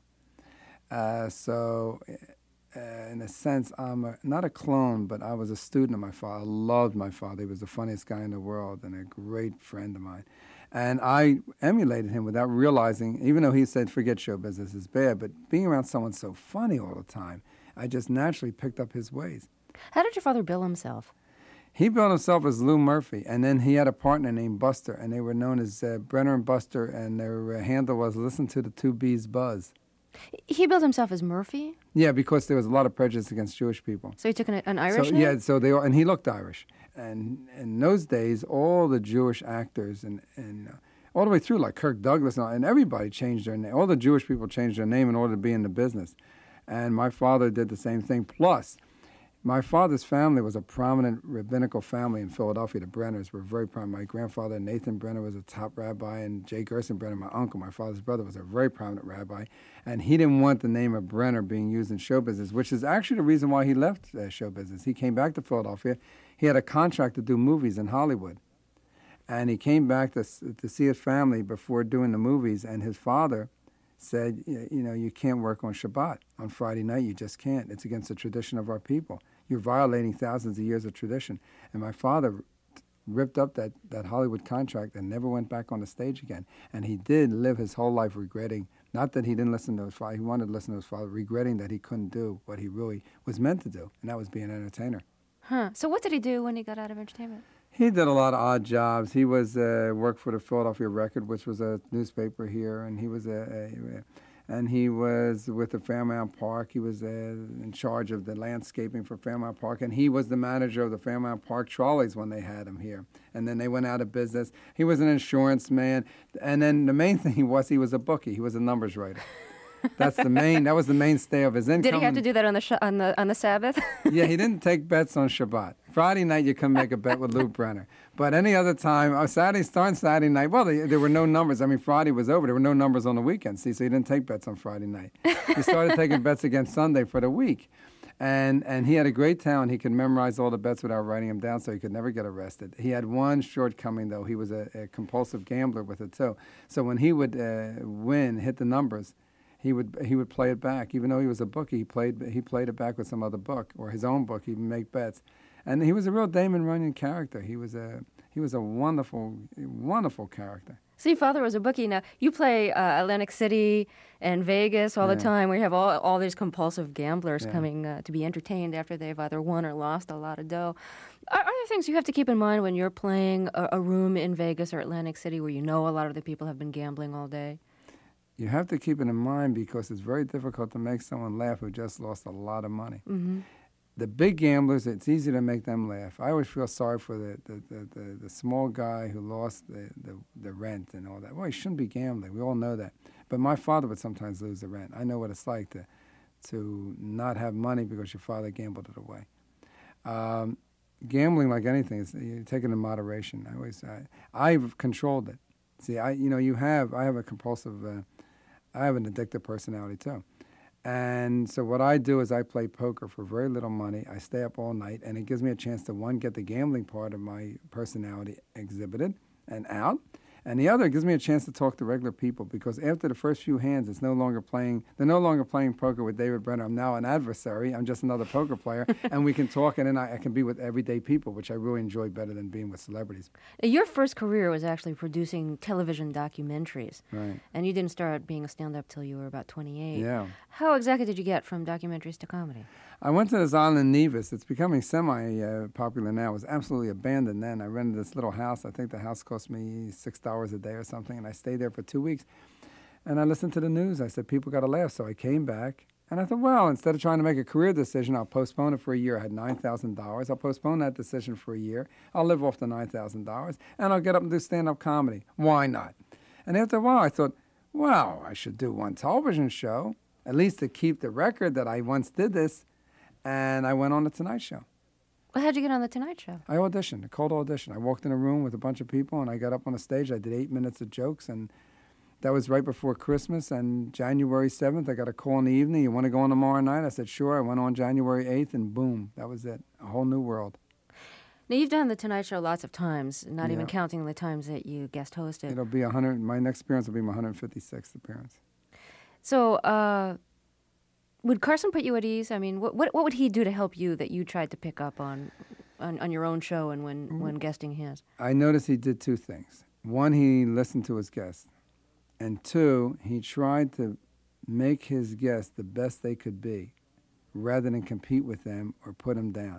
Uh, so, uh, in a sense, I'm a, not a clone, but I was a student of my father. I loved my father. He was the funniest guy in the world and a great friend of mine. And I emulated him without realizing, even though he said, forget show business is bad, but being around someone so funny all the time, I just naturally picked up his ways. How did your father bill himself? He billed himself as Lou Murphy, and then he had a partner named Buster, and they were known as uh, Brenner and Buster, and their uh, handle was Listen to the Two Bees Buzz. He billed himself as Murphy? Yeah, because there was a lot of prejudice against Jewish people. So he took an, an Irish so, name? Yeah, so they all, and he looked Irish. And in those days, all the Jewish actors and, and uh, all the way through, like Kirk Douglas, and, all, and everybody changed their name. All the Jewish people changed their name in order to be in the business. And my father did the same thing. Plus, my father's family was a prominent rabbinical family in Philadelphia. The Brenners were very prominent. My grandfather, Nathan Brenner, was a top rabbi, and Jay Gerson Brenner, my uncle, my father's brother, was a very prominent rabbi. And he didn't want the name of Brenner being used in show business, which is actually the reason why he left uh, show business. He came back to Philadelphia. He had a contract to do movies in Hollywood. And he came back to, to see his family before doing the movies, and his father said, you know, you can't work on Shabbat. On Friday night, you just can't. It's against the tradition of our people. You're violating thousands of years of tradition. And my father ripped up that, that Hollywood contract and never went back on the stage again. And he did live his whole life regretting, not that he didn't listen to his father, he wanted to listen to his father, regretting that he couldn't do what he really was meant to do, and that was be an entertainer. Huh. So what did he do when he got out of entertainment? He did a lot of odd jobs. He was uh, worked for the Philadelphia Record, which was a newspaper here, and he was a, a, a and he was with the Fairmount Park. He was uh, in charge of the landscaping for Fairmount Park, and he was the manager of the Fairmount Park trolleys when they had him here. And then they went out of business. He was an insurance man, and then the main thing he was, he was a bookie. He was a numbers writer. That's the main. That was the mainstay of his income. Did he have to do that on the sh- on the on the Sabbath? Yeah, he didn't take bets on Shabbat. Friday night, you couldn't make a bet with Lou Brenner. But any other time, oh, Saturday, starting Saturday night, well, they, there were no numbers. I mean, Friday was over. There were no numbers on the weekend, see, so he didn't take bets on Friday night. He started taking bets against Sunday for the week. And and he had a great talent. He could memorize all the bets without writing them down, so he could never get arrested. He had one shortcoming, though. He was a, a compulsive gambler with it, too. So when he would uh, win, hit the numbers, he would he would play it back. Even though he was a bookie, he played he played it back with some other book or his own book. He'd make bets, and he was a real Damon Runyon character. He was a he was a wonderful wonderful character. So your father was a bookie. Now you play uh, Atlantic City and Vegas all Yeah. the time, where you have all all these compulsive gamblers Yeah. coming uh, to be entertained after they've either won or lost a lot of dough. Are, are there things you have to keep in mind when you're playing a, a room in Vegas or Atlantic City where you know a lot of the people have been gambling all day? You have to keep it in mind because it's very difficult to make someone laugh who just lost a lot of money. Mm-hmm. The big gamblers, it's easy to make them laugh. I always feel sorry for the the, the, the, the small guy who lost the, the, the rent and all that. Well, he shouldn't be gambling. We all know that. But my father would sometimes lose the rent. I know what it's like to to not have money because your father gambled it away. Um, gambling, like anything, is you take it in moderation. I always, I, I've controlled it. See, I, you know, you have, I have a compulsive, uh, I have an addictive personality too. And so what I do is I play poker for very little money. I stay up all night, and it gives me a chance to, one, get the gambling part of my personality exhibited and out, and the other, it gives me a chance to talk to regular people, because after the first few hands, it's no longer playing, they're no longer playing poker with David Brenner. I'm now an adversary. I'm just another poker player, and we can talk, and then I, I can be with everyday people, which I really enjoy better than being with celebrities. Your first career was actually producing television documentaries. Right. And you didn't start being a stand-up till you were about twenty-eight. Yeah. How exactly did you get from documentaries to comedy? I went to this island in Nevis. It's becoming semi-popular uh, now. It was absolutely abandoned then. I rented this little house. I think the house cost me six dollars a day or something, and I stayed there for two weeks. And I listened to the news. I said, people got to laugh. So I came back, and I thought, well, instead of trying to make a career decision, I'll postpone it for a year. I had nine thousand dollars. I'll postpone that decision for a year. I'll live off the nine thousand dollars, and I'll get up and do stand-up comedy. Why not? And after a while, I thought, well, I should do one television show, at least to keep the record that I once did this. And I went on The Tonight Show. Well, how'd you get on The Tonight Show? I auditioned, a cold audition. I walked in a room with a bunch of people, and I got up on a stage. I did eight minutes of jokes, and that was right before Christmas. And January seventh, I got a call in the evening. You want to go on tomorrow night? I said, sure. I went on January eighth, and boom, that was it. A whole new world. Now, you've done The Tonight Show lots of times, not Yeah. even counting the times that you guest hosted. It'll be one hundred. My next appearance will be my one hundred fifty-sixth appearance. So, uh... would Carson put you at ease? I mean, what, what what would he do to help you that you tried to pick up on on, on your own show and when, mm-hmm. when guesting his? I noticed he did two things. One, he listened to his guests. And two, he tried to make his guests the best they could be rather than compete with them or put them down.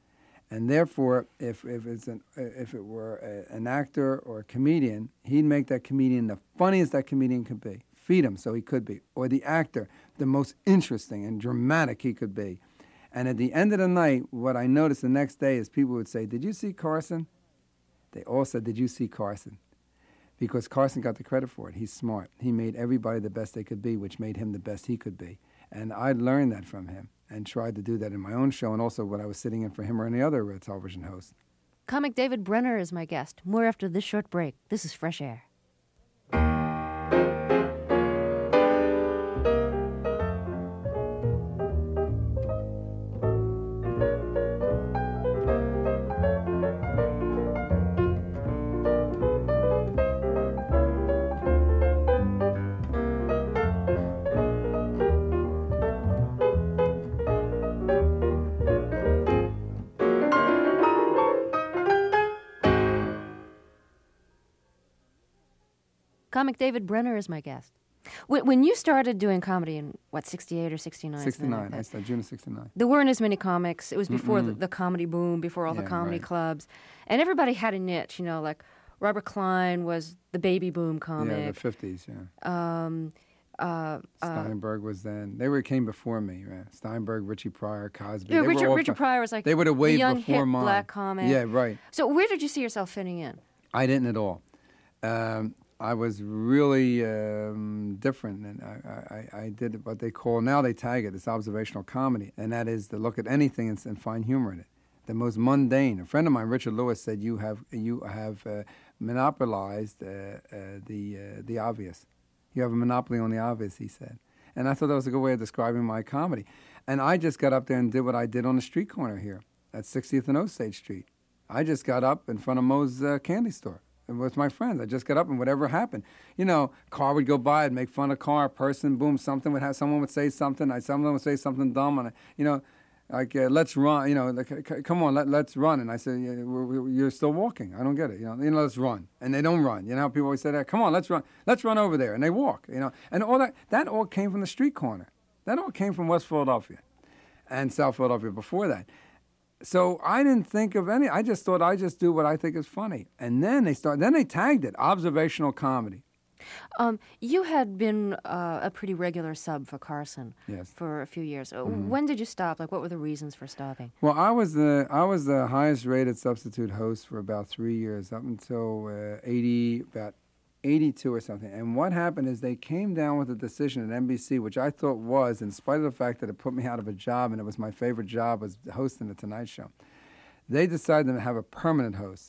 And therefore, if, if, it's an, if it were a, an actor or a comedian, he'd make that comedian the funniest that comedian could be. Feed him so he could be. Or the actor, the most interesting and dramatic he could be. And at the end of the night, what I noticed the next day is people would say, did you see Carson? They all said, did you see Carson? Because Carson got the credit for it. He's smart. He made everybody the best they could be, which made him the best he could be. And I learned that from him and tried to do that in my own show, and also when I was sitting in for him or any other uh, television host. Comic David Brenner is my guest. More after this short break. This is Fresh Air. Comic David Brenner is my guest. When you started doing comedy in, what, sixty-eight or sixty-nine? sixty-nine. Like I started June of sixty-nine. There weren't as many comics. It was before the, Mm-mm. the comedy boom, before all Yeah, the comedy right. clubs. And everybody had a niche, you know, like Robert Klein was the baby boom comic. Yeah, the fifties, yeah. Um, uh, uh, Steinberg was then. They were came before me, right? Steinberg, Richie Pryor, Cosby. yeah, they Richard, were all Richard fr- Pryor was like They were the wave young, before hip mine. black comic. Yeah, right. So where did you see yourself fitting in? I didn't at all. Um, I was really um, different, and I, I, I did what they call, now they tag it, it's observational comedy, and that is to look at anything and, and find humor in it. The most mundane. A friend of mine, Richard Lewis, said you have you have uh, monopolized uh, uh, the uh, the obvious. You have a monopoly on the obvious, he said. And I thought that was a good way of describing my comedy. And I just got up there and did what I did on the street corner here at sixtieth and Osage Street. I just got up in front of Moe's uh, candy store with my friends. I just got up and whatever happened. You know, car would go by, I'd make fun of car, person, boom, something would have, someone would say something, I, someone would say something dumb, and I, you know, like, uh, let's run, you know, like, c- c- come on, let, let's run. And I said, yeah, we're, we're, you're still walking. I don't get it. You know, you know, let's run. And they don't run. You know how people always say that? Come on, let's run. Let's run over there. And they walk, you know. And all that, that all came from the street corner. That all came from West Philadelphia and South Philadelphia before that. So I didn't think of any, I just thought I just do what I think is funny. And then they start, then they tagged it, observational comedy. Um, you had been uh, a pretty regular sub for Carson Yes. for a few years. Uh, Mhm. When did you stop? Like, what were the reasons for stopping? Well, I was the I was the highest rated substitute host for about three years, up until uh, eighty, about eighty-two or something. And what happened is they came down with a decision at N B C, which I thought was, in spite of the fact that it put me out of a job, and it was my favorite job, was hosting the Tonight Show. they decided to have a permanent host.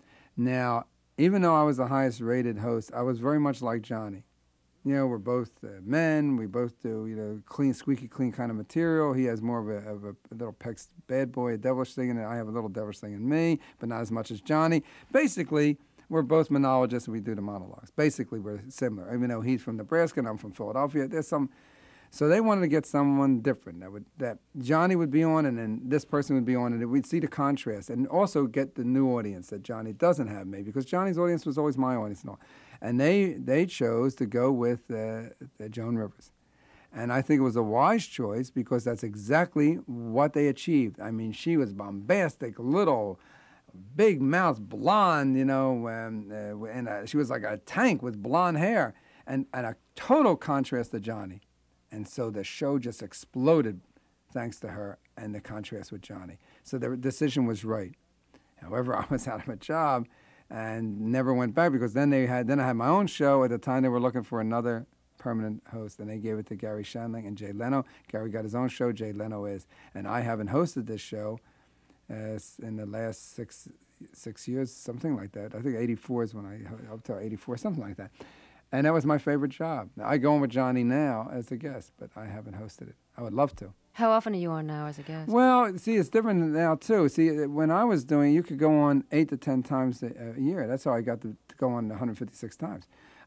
Now, even though I was the highest rated host, I was very much like Johnny. You know, we're both uh, men. We both do, you know, clean, squeaky clean kind of material. He has more of a, of a, a little Peck's bad boy, a devilish thing in it. I have a little devilish thing in me, but not as much as Johnny. Basically, we're both monologists and we do the monologues. Basically, we're similar. Even though he's from Nebraska and I'm from Philadelphia, there's some. So they wanted to get someone different that would that Johnny would be on, and then this person would be on, and we'd see the contrast, and also get the new audience that Johnny doesn't have, maybe, because Johnny's audience was always my audience and all. And they they chose to go with uh, Joan Rivers. And I think it was a wise choice because that's exactly what they achieved. I mean, she was bombastic, little, big mouth, blonde, you know, um, uh, and uh, she was like a tank with blonde hair, and, and a total contrast to Johnny. And so the show just exploded thanks to her and the contrast with Johnny. So the decision was right. However, I was out of a job and never went back because then they had then I had my own show. At the time, they were looking for another permanent host, and they gave it to Gary Shandling and Jay Leno. Gary got his own show. Jay Leno is, and I haven't hosted this show uh, in the last six six years, something like that. I think eighty-four is when I up to eighty-four, something like that. And that was my favorite job. Now, I go on with Johnny now as a guest, but I haven't hosted it. I would love to. How often are you on now as a guest? Well, see, it's different now, too. See, when I was doing, you could go on eight to ten times a, a year. That's how I got to, to go on one hundred fifty-six times.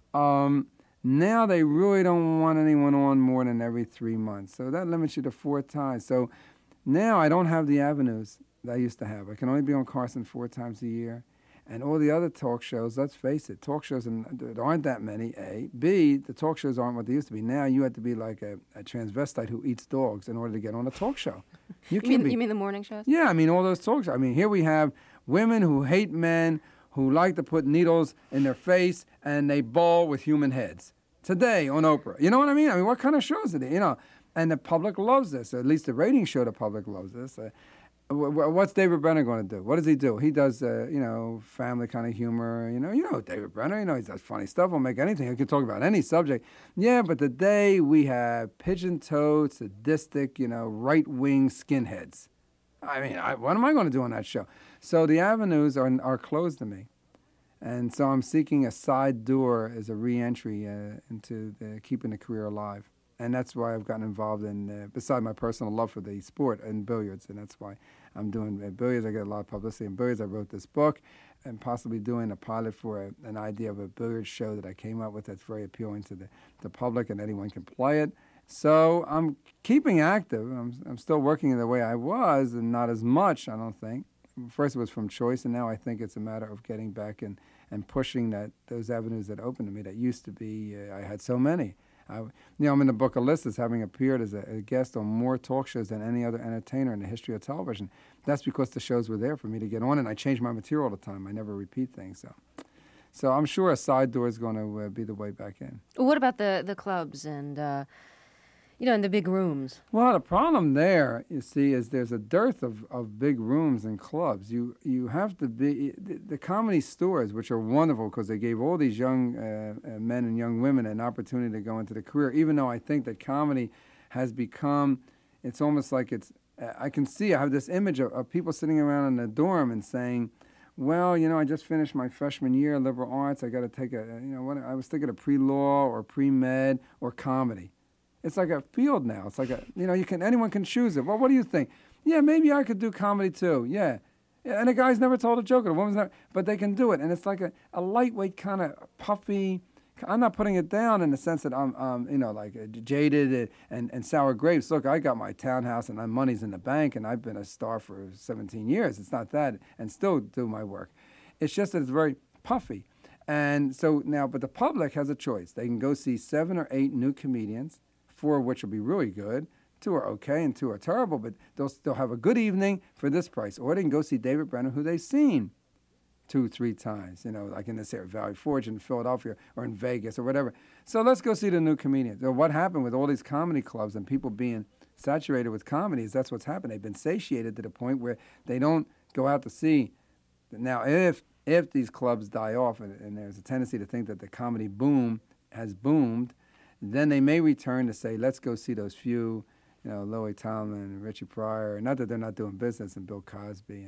Um, now they really don't want anyone on more than every three months. So that limits you to four times. So now I don't have the avenues that I used to have. I can only be on Carson four times a year. And all the other talk shows, let's face it, talk shows, and there aren't that many, A. B, the talk shows aren't what they used to be. Now you have to be like a, a transvestite who eats dogs in order to get on a talk show. You, you, mean, be, you mean the morning shows? Yeah, I mean all those talk shows. I mean, here we have women who hate men, who like to put needles in their face, and they bowl with human heads. Today on Oprah. You know what I mean? I mean, what kind of shows are they? You know, and the public loves this. Or at least the ratings show the public loves this. Uh, What's David Brenner going to do? What does he do? He does, uh, you know, family kind of humor. You know, you know David Brenner. You know, he does funny stuff. He'll make anything. He can talk about any subject. Yeah, but today we have pigeon-toed, sadistic, you know, right-wing skinheads. I mean, I, what am I going to do on that show? So the avenues are are closed to me, and so I'm seeking a side door as a re-entry uh, into the, keeping the career alive. And that's why I've gotten involved in, uh, beside my personal love for the sport, and billiards. And that's why I'm doing uh, billiards. I get a lot of publicity in billiards. I wrote this book and possibly doing a pilot for a, an idea of a billiard show that I came up with that's very appealing to the, the public, and anyone can play it. So I'm keeping active. I'm, I'm still working in the way I was, and not as much, I don't think. First it was from choice, and now I think it's a matter of getting back and, and pushing that those avenues that opened to me that used to be, uh, I had so many. I, you know, I'm in the book of lists as having appeared as a, a guest on more talk shows than any other entertainer in the history of television. That's because the shows were there for me to get on, and I change my material all the time. I never repeat things. So so I'm sure a side door is going to uh, be the way back in. What about the, the clubs and, uh, you know, in the big rooms? Well, the problem there, you see, is there's a dearth of, of big rooms and clubs. You you have to be, the, the comedy stores, which are wonderful because they gave all these young uh, uh, men and young women an opportunity to go into the career, even though I think that comedy has become, it's almost like it's, uh, I can see, I have this image of, of people sitting around in the dorm and saying, well, you know, I just finished my freshman year, liberal arts, I got to take a, you know, what I was thinking of pre-law or pre-med or comedy. It's like a field now. It's like a, you know, you can anyone can choose it. Well, what do you think? Yeah, maybe I could do comedy too. Yeah. yeah and the guy's never told a joke, or the woman's never, but they can do it. And it's like a, a lightweight kind of puffy. I'm not putting it down in the sense that I'm, um, you know, like uh, jaded and, and sour grapes. Look, I got my townhouse and my money's in the bank, and I've been a star for seventeen years. It's not that, and still do my work. It's just that it's very puffy. And so now, but the public has a choice. They can go see seven or eight new comedians, four of which will be really good, two are okay, and two are terrible, but they'll still have a good evening for this price. Or they can go see David Brenner, who they've seen two, three times, you know, like in this area, Valley Forge in Philadelphia or in Vegas or whatever. So let's go see the new comedians. So what happened with all these comedy clubs and people being saturated with comedies, that's what's happened. They've been satiated to the point where they don't go out to see. Now, if if these clubs die off, and, and there's a tendency to think that the comedy boom has boomed, then they may return to say, let's go see those few, you know, Louis Tomlin and Richie Pryor. Not that they're not doing business, and Bill Cosby and,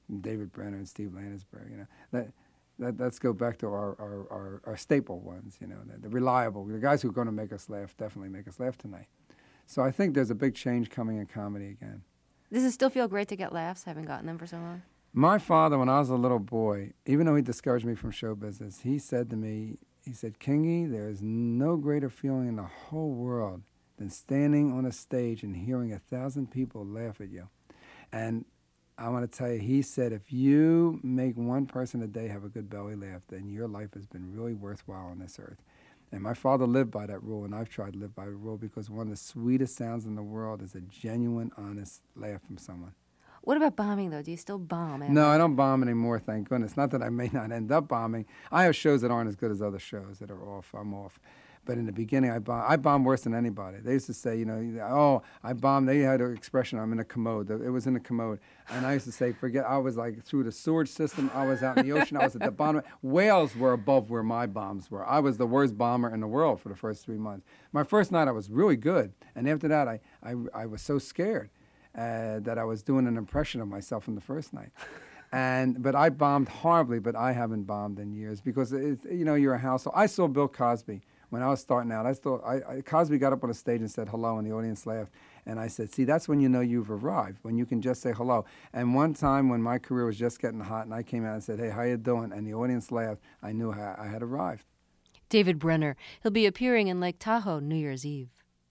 David Brenner and Steve Landesberg, you know. That, that, let's go back to our, our, our, our staple ones, you know, the, the reliable, the guys who are going to make us laugh, definitely make us laugh tonight. So I think there's a big change coming in comedy again. Does it still feel great to get laughs, having gotten them for so long? My father, when I was a little boy, even though he discouraged me from show business, he said to me, he said, Kingy, there is no greater feeling in the whole world than standing on a stage and hearing a thousand people laugh at you. And I want to tell you, he said, if you make one person a day have a good belly laugh, then your life has been really worthwhile on this earth. And my father lived by that rule, and I've tried to live by the rule, because one of the sweetest sounds in the world is a genuine, honest laugh from someone. What about bombing, though? Do you still bomb? Ever? No, I don't bomb anymore, thank goodness. Not that I may not end up bombing. I have shows that aren't as good as other shows that are off. I'm off. But in the beginning, I bomb. I bomb worse than anybody. They used to say, you know, oh, I bombed. They had an expression, I'm in a commode. It was in a commode. And I used to say, forget, I was like through the sewage system. I was out in the ocean. I was at the bottom. Whales were above where my bombs were. I was the worst bomber in the world for the first three months. My first night, I was really good. And after that, I, I, I was so scared uh, that I was doing an impression of myself in the first night. And but I bombed horribly, but I haven't bombed in years because, it's, you know, you're a household. I saw Bill Cosby. When I was starting out, I thought I, I, Cosby got up on a stage and said hello, and the audience laughed. And I said, see, that's when you know you've arrived, when you can just say hello. And one time when my career was just getting hot, and I came out and said, hey, how you doing? And the audience laughed, I knew I, I had arrived. David Brenner. He'll be appearing in Lake Tahoe New Year's Eve.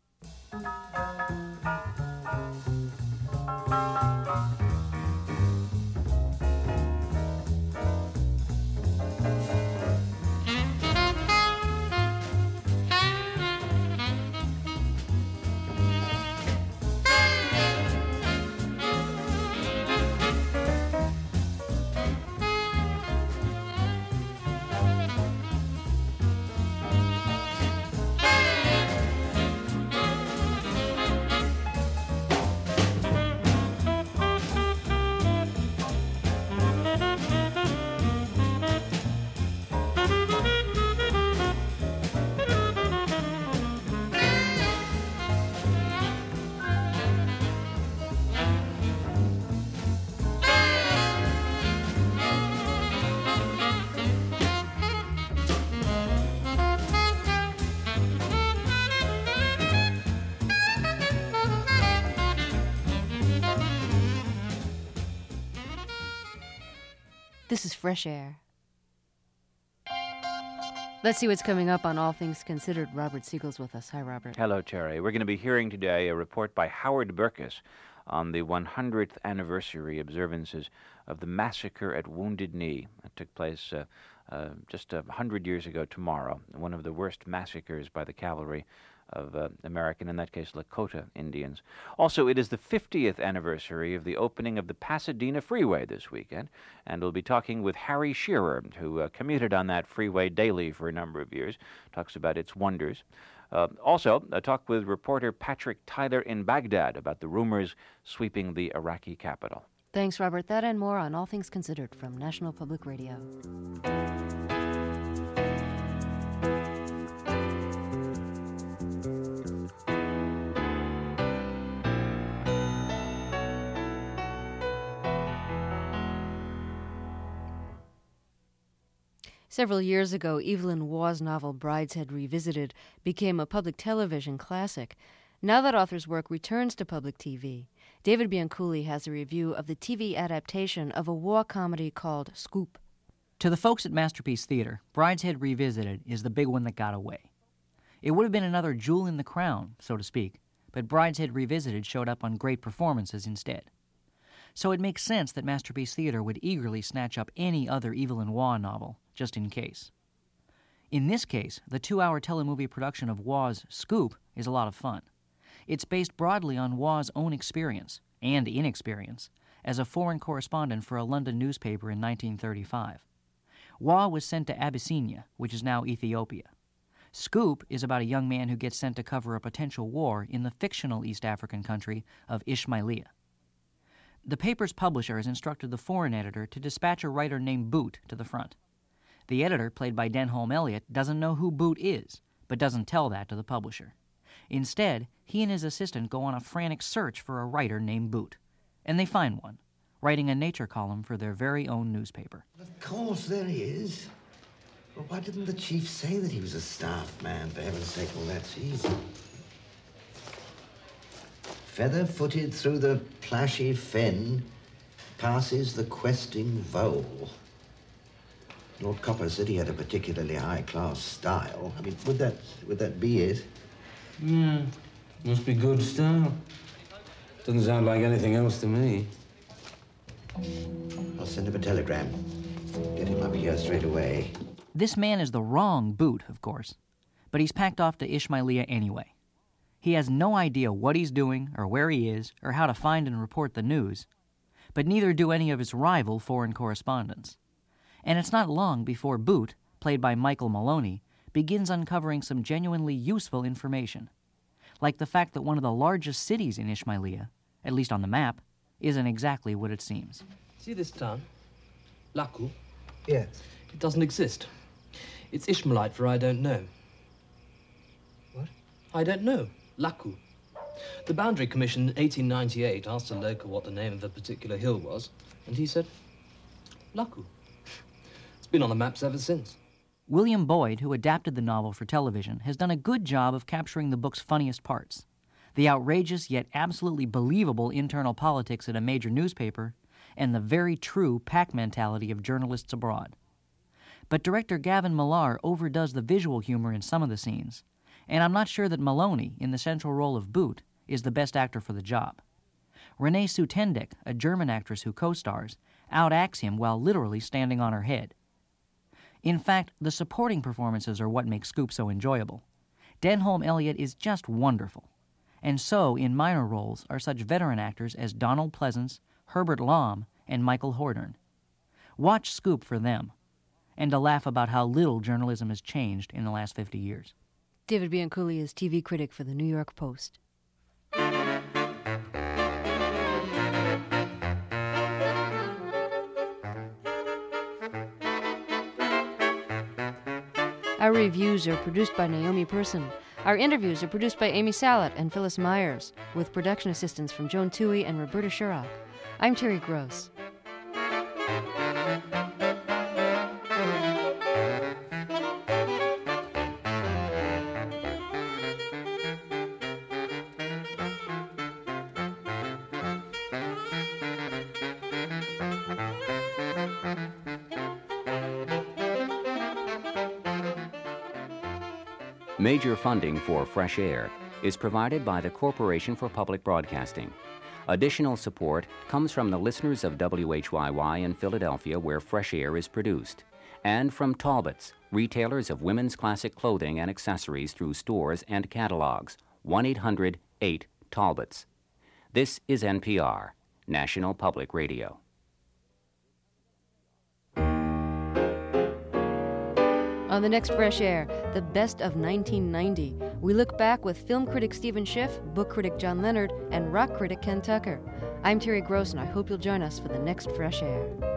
This is Fresh Air. Let's see what's coming up on All Things Considered. Robert Siegel's with us. Hi, Robert. Hello, Terry. We're going to be hearing today a report by Howard Burkus on the one hundredth anniversary observances of the massacre at Wounded Knee. It took place uh, uh, just a hundred years ago tomorrow, one of the worst massacres by the cavalry of uh, American, in that case, Lakota Indians. Also, it is the fiftieth anniversary of the opening of the Pasadena Freeway this weekend, and we'll be talking with Harry Shearer, who uh, commuted on that freeway daily for a number of years, talks about its wonders. Uh, also, a talk with reporter Patrick Tyler in Baghdad about the rumors sweeping the Iraqi capital. Thanks, Robert. That and more on All Things Considered from National Public Radio. Several years ago, Evelyn Waugh's novel Brideshead Revisited became a public television classic. Now that author's work returns to public T V, David Bianculli has a review of the T V adaptation of a war comedy called Scoop. To the folks at Masterpiece Theater, Brideshead Revisited is the big one that got away. It would have been another jewel in the crown, so to speak, but Brideshead Revisited showed up on great performances instead. So it makes sense that Masterpiece Theater would eagerly snatch up any other Evelyn Waugh novel, just in case. In this case, the two-hour telemovie production of Waugh's Scoop is a lot of fun. It's based broadly on Waugh's own experience, and inexperience, as a foreign correspondent for a London newspaper in nineteen thirty-five. Waugh was sent to Abyssinia, which is now Ethiopia. Scoop is about a young man who gets sent to cover a potential war in the fictional East African country of Ishmailia. The paper's publisher has instructed the foreign editor to dispatch a writer named Boot to the front. The editor, played by Denholm Elliott, doesn't know who Boot is, but doesn't tell that to the publisher. Instead, he and his assistant go on a frantic search for a writer named Boot. And they find one, writing a nature column for their very own newspaper. Of course there he is. Well, why didn't the chief say that he was a staff man? For heaven's sake, all that's easy. Feather-footed through the plashy fen, passes the questing vole. Lord Copper said he had a particularly high-class style. I mean, would that would that be it? Yeah, must be good style. Doesn't sound like anything else to me. I'll send him a telegram. Get him up here straight away. This man is the wrong boot, of course, but he's packed off to Ismailia anyway. He has no idea what he's doing or where he is or how to find and report the news, but neither do any of his rival foreign correspondents. And it's not long before Boot, played by Michael Maloney, begins uncovering some genuinely useful information, like the fact that one of the largest cities in Ismailia, at least on the map, isn't exactly what it seems. See this town? Laku? Yes. It doesn't exist. It's Ishmaelite for I don't know. What? I don't know. Laku. The Boundary Commission in eighteen ninety-eight asked a local what the name of a particular hill was, and he said, Laku. It's been on the maps ever since. William Boyd, who adapted the novel for television, has done a good job of capturing the book's funniest parts. The outrageous yet absolutely believable internal politics at a major newspaper, and the very true pack mentality of journalists abroad. But director Gavin Millar overdoes the visual humor in some of the scenes, and I'm not sure that Maloney, in the central role of Boot, is the best actor for the job. Renee Sutendek, a German actress who co-stars, outacts him while literally standing on her head. In fact, the supporting performances are what make Scoop so enjoyable. Denholm Elliott is just wonderful. And so, in minor roles, are such veteran actors as Donald Pleasance, Herbert Lom, and Michael Hordern. Watch Scoop for them, and to laugh about how little journalism has changed in the last fifty years. David Bianculli is T V critic for the New York Post. Our reviews are produced by Naomi Person. Our interviews are produced by Amy Salat and Phyllis Myers, with production assistance from Joan Toohey and Roberta Sherrock. I'm Terry Gross. Major funding for Fresh Air is provided by the Corporation for Public Broadcasting. Additional support comes from the listeners of W H Y Y in Philadelphia, where Fresh Air is produced, and from Talbots, retailers of women's classic clothing and accessories through stores and catalogs. one eight hundred eight Talbots. This is N P R, National Public Radio. On the next Fresh Air, the best of nineteen ninety. We look back with film critic Stephen Schiff, book critic John Leonard, and rock critic Ken Tucker. I'm Terry Gross, and I hope you'll join us for the next Fresh Air.